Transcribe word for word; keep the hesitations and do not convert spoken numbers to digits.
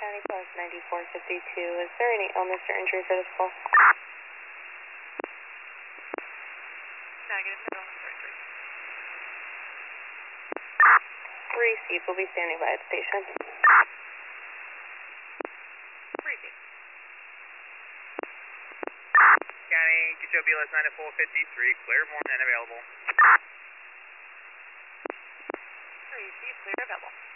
County Plus ninety-four fifty-two. Is there any illness or injury for this call? Negative, no illness or injury. Received. We'll be standing by at the station. Received. County, Q T O B L S ninety-four fifty-three, Clearborn and available. Received, clear, available.